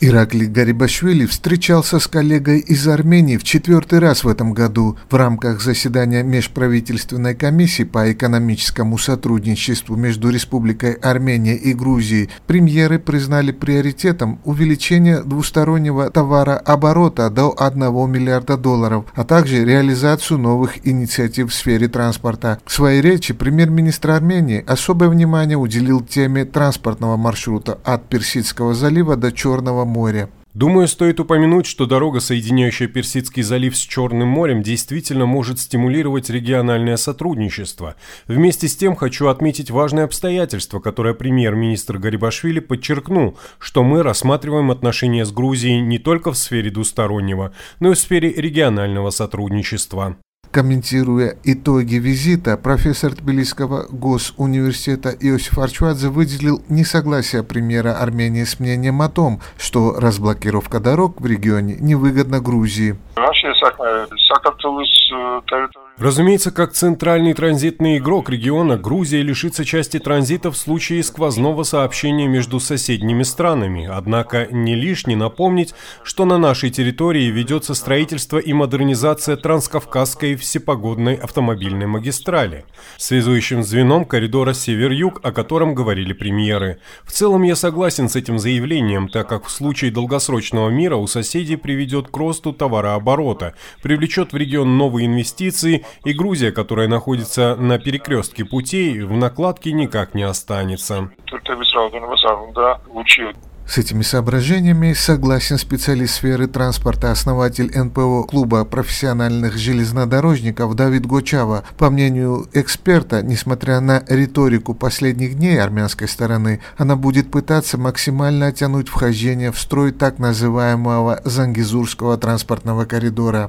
Ираклий Гарибашвили встречался с коллегой из Армении в четвертый раз в этом году. В рамках заседания Межправительственной комиссии по экономическому сотрудничеству между Республикой Армения и Грузией премьеры признали приоритетом увеличение двустороннего товарооборота до $1 миллиарда, а также реализацию новых инициатив в сфере транспорта. В своей речи премьер-министр Армении особое внимание уделил теме транспортного маршрута от Персидского залива до Черного моря. Думаю, стоит упомянуть, что дорога, соединяющая Персидский залив с Черным морем, действительно может стимулировать региональное сотрудничество. Вместе с тем хочу отметить важное обстоятельство, которое премьер-министр Гарибашвили подчеркнул, что мы рассматриваем отношения с Грузией не только в сфере двустороннего, но и в сфере регионального сотрудничества. Комментируя итоги визита, профессор Тбилисского госуниверситета Иосиф Арчвадзе выделил несогласие премьера Армении с мнением о том, что разблокировка дорог в регионе невыгодна Грузии. Разумеется, как центральный транзитный игрок региона, Грузия лишится части транзита в случае сквозного сообщения между соседними странами. Однако не лишне напомнить, что на нашей территории ведется строительство и модернизация Транскавказской всепогодной автомобильной магистрали, связующим звеном коридора север-юг, о котором говорили премьеры. В целом я согласен с этим заявлением, так как в случае долгосрочного мира у соседей приведет к росту товарооборота, привлечет в регион новые инвестиции, и Грузия, которая находится на перекрестке путей, в накладке никак не останется. С этими соображениями согласен специалист сферы транспорта, основатель НПО клуба профессиональных железнодорожников Давид Гочава. По мнению эксперта, несмотря на риторику последних дней армянской стороны, она будет пытаться максимально оттянуть вхождение в строй так называемого Зангезурского транспортного коридора.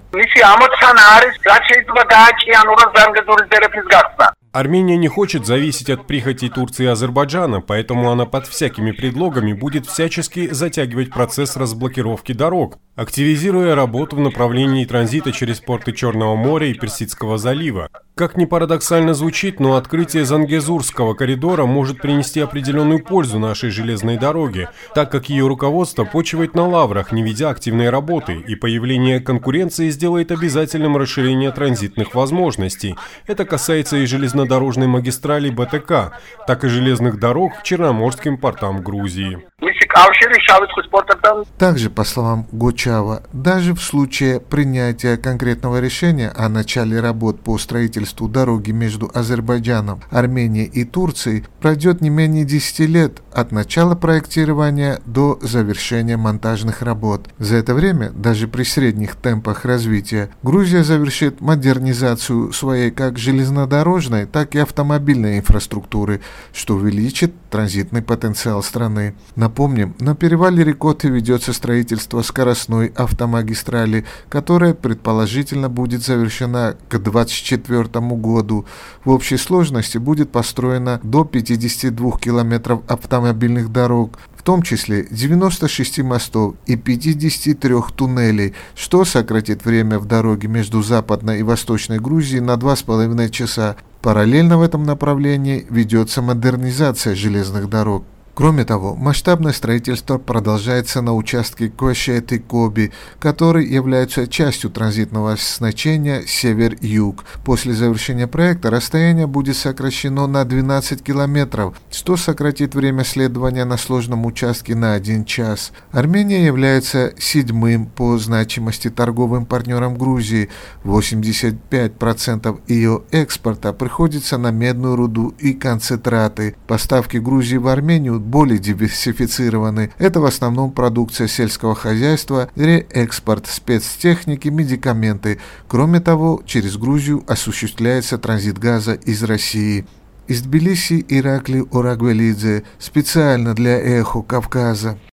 Армения не хочет зависеть от прихотей Турции и Азербайджана, поэтому она под всякими предлогами будет всячески затягивать процесс разблокировки дорог, активизируя работу в направлении транзита через порты Черного моря и Персидского залива. Как ни парадоксально звучит, но открытие Зангезурского коридора может принести определенную пользу нашей железной дороге, так как ее руководство почивает на лаврах, не ведя активной работы, и появление конкуренции сделает обязательным расширение транзитных возможностей. Это касается и железнодорожной магистрали БТК, так и железных дорог к черноморским портам Грузии. Также, по словам Гочава, даже в случае принятия конкретного решения о начале работ по строительству дороги между Азербайджаном, Арменией и Турцией пройдет не менее 10 лет от начала проектирования до завершения монтажных работ. За это время, даже при средних темпах развития, Грузия завершит модернизацию своей как железнодорожной, так и автомобильной инфраструктуры, что увеличит транзитный потенциал страны. Напомним, на перевале Рикоты ведется строительство скоростной автомагистрали, которая предположительно будет завершена к 2024 году. В общей сложности будет построено до 52 километров автомобильных дорог, в том числе 96 мостов и 53 туннелей, что сократит время в дороге между Западной и Восточной Грузией на 2,5 часа. Параллельно в этом направлении ведется модернизация железных дорог. Кроме того, масштабное строительство продолжается на участке Кошет-Коби, который является частью транзитного значения север-юг. После завершения проекта расстояние будет сокращено на 12 километров, что сократит время следования на сложном участке на 1 час. Армения является 7-м по значимости торговым партнером Грузии. 85% ее экспорта приходится на медную руду и концентраты. Поставки Грузии в Армению более диверсифицированы. Это в основном продукция сельского хозяйства, реэкспорт спецтехники, медикаменты. Кроме того, через Грузию осуществляется транзит газа из России. Из Тбилиси Ираклий Орагвелидзе специально для Эхо Кавказа.